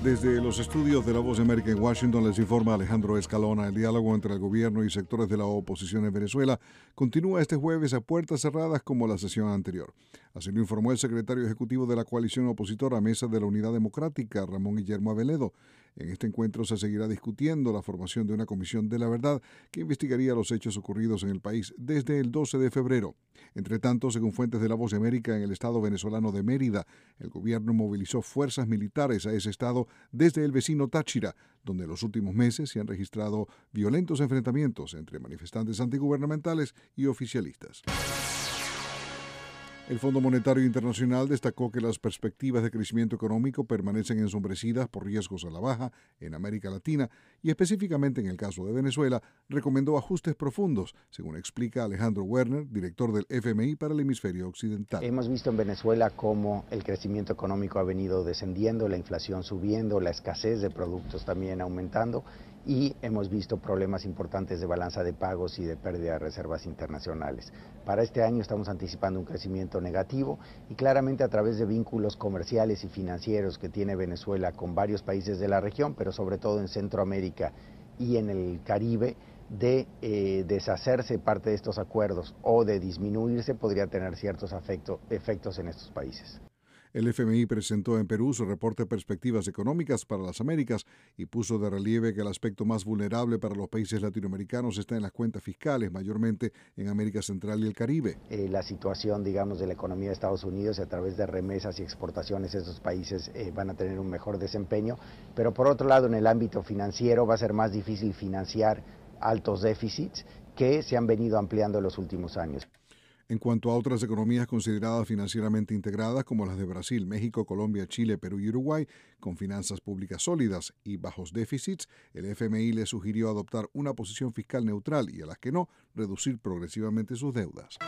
Desde los estudios de La Voz de América en Washington les informa Alejandro Escalona. El diálogo entre el gobierno y sectores de la oposición en Venezuela continúa este jueves a puertas cerradas como la sesión anterior. Así lo informó el secretario ejecutivo de la coalición opositora Mesa de la Unidad Democrática, Ramón Guillermo Aveledo. En este encuentro se seguirá discutiendo la formación de una comisión de la verdad que investigaría los hechos ocurridos en el país desde el 12 de febrero. Entre tanto, según fuentes de La Voz de América, en el estado venezolano de Mérida, el gobierno movilizó fuerzas militares a ese estado desde el vecino Táchira, donde en los últimos meses se han registrado violentos enfrentamientos entre manifestantes antigubernamentales y oficialistas. El Fondo Monetario Internacional destacó que las perspectivas de crecimiento económico permanecen ensombrecidas por riesgos a la baja en América Latina y específicamente en el caso de Venezuela, recomendó ajustes profundos, según explica Alejandro Werner, director del FMI para el hemisferio occidental. Hemos visto en Venezuela cómo el crecimiento económico ha venido descendiendo, la inflación subiendo, la escasez de productos también aumentando y hemos visto problemas importantes de balanza de pagos y de pérdida de reservas internacionales. Para este año estamos anticipando un crecimiento negativo y claramente a través de vínculos comerciales y financieros que tiene Venezuela con varios países de la región, pero sobre todo en Centroamérica y en el Caribe, de deshacerse parte de estos acuerdos o de disminuirse podría tener ciertos efectos en estos países. El FMI presentó en Perú su reporte de perspectivas económicas para las Américas y puso de relieve que el aspecto más vulnerable para los países latinoamericanos está en las cuentas fiscales, mayormente en América Central y el Caribe. La situación, digamos, de la economía de Estados Unidos a través de remesas y exportaciones, esos países van a tener un mejor desempeño, pero por otro lado, en el ámbito financiero va a ser más difícil financiar altos déficits que se han venido ampliando en los últimos años. En cuanto a otras economías consideradas financieramente integradas, como las de Brasil, México, Colombia, Chile, Perú y Uruguay, con finanzas públicas sólidas y bajos déficits, el FMI le sugirió adoptar una posición fiscal neutral y a las que no, reducir progresivamente sus deudas.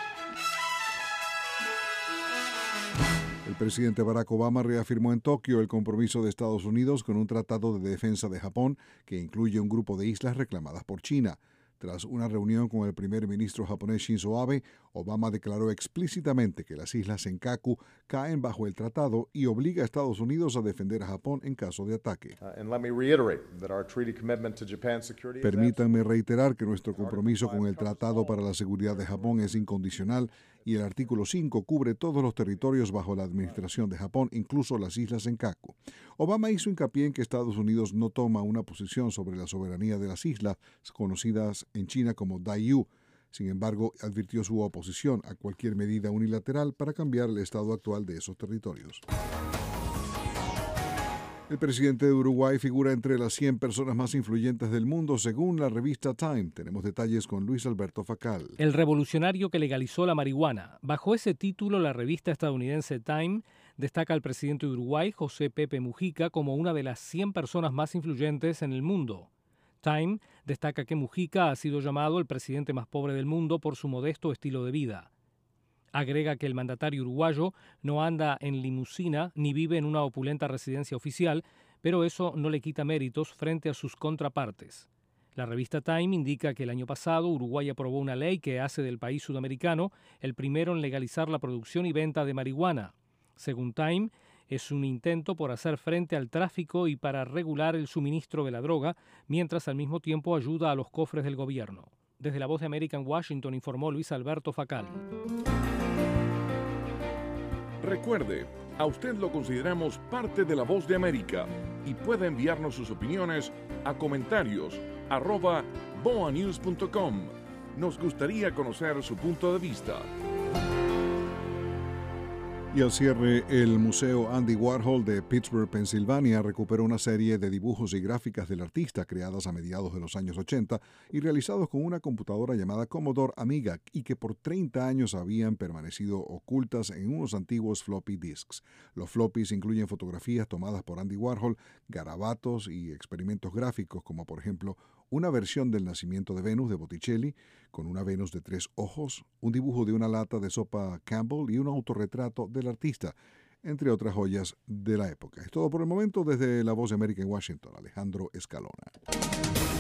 El presidente Barack Obama reafirmó en Tokio el compromiso de Estados Unidos con un tratado de defensa de Japón que incluye un grupo de islas reclamadas por China. Tras una reunión con el primer ministro japonés Shinzo Abe, Obama declaró explícitamente que las islas Senkaku caen bajo el tratado y obliga a Estados Unidos a defender a Japón en caso de ataque. Permítanme reiterar que nuestro compromiso con el Tratado para la Seguridad de Japón es incondicional y el artículo 5 cubre todos los territorios bajo la administración de Japón, incluso las islas Senkaku. Obama hizo hincapié en que Estados Unidos no toma una posición sobre la soberanía de las islas, conocidas en China como Diaoyu. Sin embargo, advirtió su oposición a cualquier medida unilateral para cambiar el estado actual de esos territorios. El presidente de Uruguay figura entre las 100 personas más influyentes del mundo, según la revista Time. Tenemos detalles con Luis Alberto Facal. El revolucionario que legalizó la marihuana. Bajo ese título, la revista estadounidense Time destaca al presidente de Uruguay, José Pepe Mujica, como una de las 100 personas más influyentes en el mundo. Time destaca que Mujica ha sido llamado el presidente más pobre del mundo por su modesto estilo de vida. Agrega que el mandatario uruguayo no anda en limusina ni vive en una opulenta residencia oficial, pero eso no le quita méritos frente a sus contrapartes. La revista Time indica que el año pasado Uruguay aprobó una ley que hace del país sudamericano el primero en legalizar la producción y venta de marihuana. Según Time, es un intento por hacer frente al tráfico y para regular el suministro de la droga, mientras al mismo tiempo ayuda a los cofres del gobierno. Desde La Voz de América en Washington informó Luis Alberto Facal. Recuerde, a usted lo consideramos parte de La Voz de América y puede enviarnos sus opiniones a comentarios@boanews.com. Nos gustaría conocer su punto de vista. Y al cierre, el Museo Andy Warhol de Pittsburgh, Pensilvania, recuperó una serie de dibujos y gráficas del artista creadas a mediados de los años 80 y realizados con una computadora llamada Commodore Amiga y que por 30 años habían permanecido ocultas en unos antiguos floppy disks. Los floppies incluyen fotografías tomadas por Andy Warhol, garabatos y experimentos gráficos, como por ejemplo una versión del nacimiento de Venus de Botticelli, con una Venus de 3 ojos, un dibujo de una lata de sopa Campbell y un autorretrato del artista, entre otras joyas de la época. Es todo por el momento desde La Voz de América en Washington. Alejandro Escalona.